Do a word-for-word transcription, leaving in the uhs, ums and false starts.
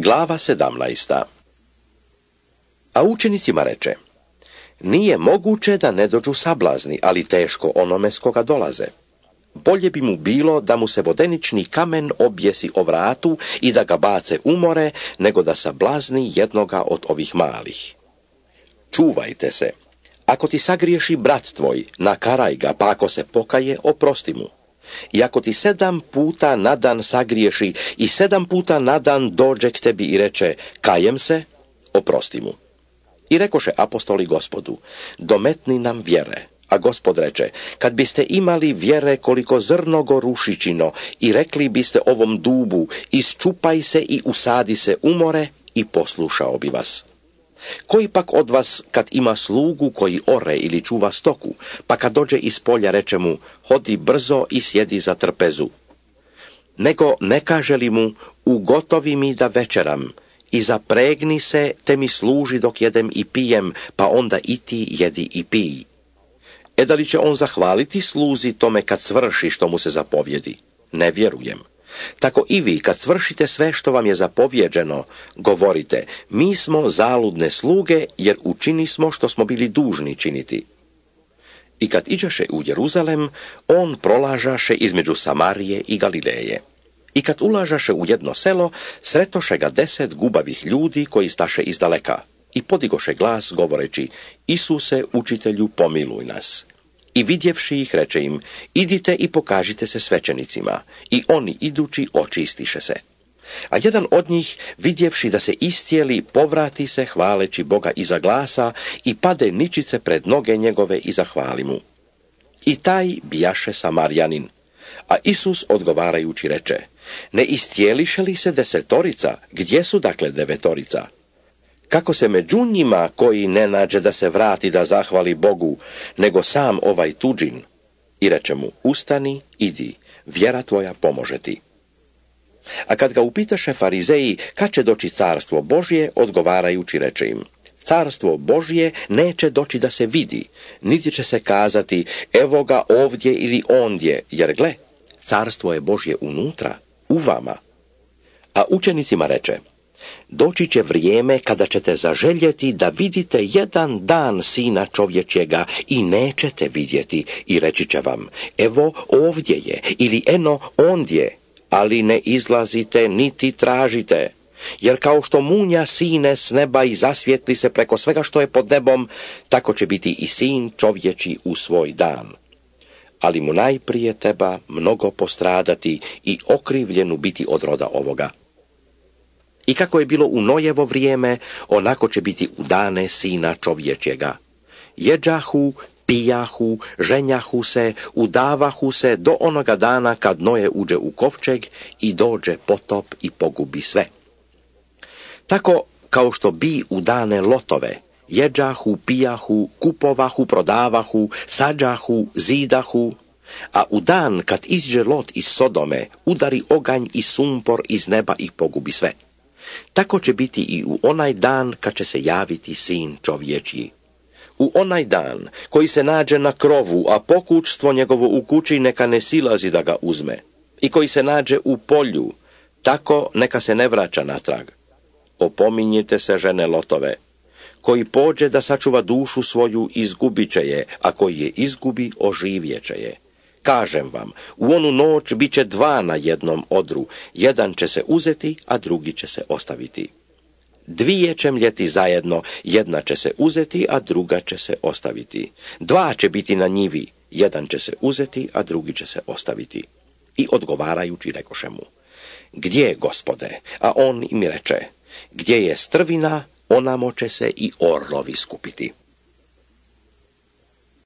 Glava sedamnaesta. A učenicima reče: nije moguće da ne dođu sablazni, ali teško onome s koga dolaze. Bolje bi mu bilo da mu se vodenični kamen objesi o vratu i da ga bace u more, nego da sablazni jednoga od ovih malih. Čuvajte se. Ako ti sagriješi brat tvoj, nakaraj ga, pa ako se pokaje, oprosti mu. I ako ti sedam puta na dan sagriješi i sedam puta na dan dođe k tebi i reče: kajem se, oprosti mu. I rekoše apostoli Gospodu: dometni nam vjere. A Gospod reče: kad biste imali vjere koliko zrno gorušičino i rekli biste ovom dubu: isčupaj se i usadi se u more, i poslušao bi vas. Koji pak od vas kad ima slugu koji ore ili čuva stoku, pa kad dođe iz polja reče mu: hodi brzo i sjedi za trpezu? Nego ne kaže li mu: ugotovi mi da večeram, i zapregni se te mi služi dok jedem i pijem, pa onda i ti jedi i pij. E da li će on zahvaliti sluzi tome kad svrši što mu se zapovjedi? Ne vjerujem. Tako i vi, kad svršite sve što vam je zapovjeđeno, govorite: mi smo zaludne sluge, jer učini smo što smo bili dužni činiti. I kad iđaše u Jeruzalem, on prolažaše između Samarije i Galileje. I kad ulažaše u jedno selo, sretoše ga deset gubavih ljudi koji staše izdaleka i podigoše glas govoreći: Isuse, učitelju, pomiluj nas. I vidjevši ih, reče im: idite i pokažite se svećenicima. I oni idući očistiše se. A jedan od njih, vidjevši da se istijeli, povrati se hvaleći Boga iza glasa i pade ničice pred noge njegove i zahvali mu. I taj bijaše Samarjanin. A Isus odgovarajući reče: ne istijeliše li se desetorica? Gdje su dakle devetorica? Kako se među njima koji ne nađe da se vrati da zahvali Bogu, nego sam ovaj tuđin? I reče mu: ustani, idi, vjera tvoja pomože ti. A kad ga upitaše farizeji kad će doći carstvo Božje, odgovarajući reče im: carstvo Božje neće doći da se vidi, niti će se kazati: evo ga ovdje ili ondje, jer gle, carstvo je Božje unutra, u vama. A učenicima reče: doći će vrijeme kada ćete zaželjeti da vidite jedan dan Sina čovječjega i nećete vidjeti, i reći će vam: evo ovdje je, ili eno ondje, ali ne izlazite niti tražite. Jer kao što munja sine s neba i zasvijetli se preko svega što je pod nebom, tako će biti i Sin čovječi u svoj dan. Ali mu najprije treba mnogo postradati i okrivljenu biti od roda ovoga. I kako je bilo u Nojevo vrijeme, onako će biti u dane Sina čovječjega. Jeđahu, pijahu, ženjahu se, udavahu se do onoga dana kad Noje uđe u kovčeg i dođe potop i pogubi sve. Tako kao što bi u dane Lotove, jeđahu, pijahu, kupovahu, prodavahu, sađahu, zidahu, a u dan kad izđe Lot iz Sodome, udari oganj i sumpor iz neba i pogubi sve. Tako će biti i u onaj dan kad će se javiti Sin čovječji. U onaj dan koji se nađe na krovu, a pokućstvo njegovo u kući neka ne silazi da ga uzme, i koji se nađe u polju, tako neka se ne vraća natrag. Opominjite se žene Lotove. Koji pođe da sačuva dušu svoju, izgubit će je, a koji je izgubi, oživjet će je. Kažem vam, u onu noć bit će dva na jednom odru, jedan će se uzeti, a drugi će se ostaviti. Dvije će mljeti zajedno, jedna će se uzeti, a druga će se ostaviti. Dva će biti na njivi, jedan će se uzeti, a drugi će se ostaviti. I odgovarajući rekoše mu: gdje, Gospode? A on im reče: gdje je strvina, onamo će se i orlovi skupiti.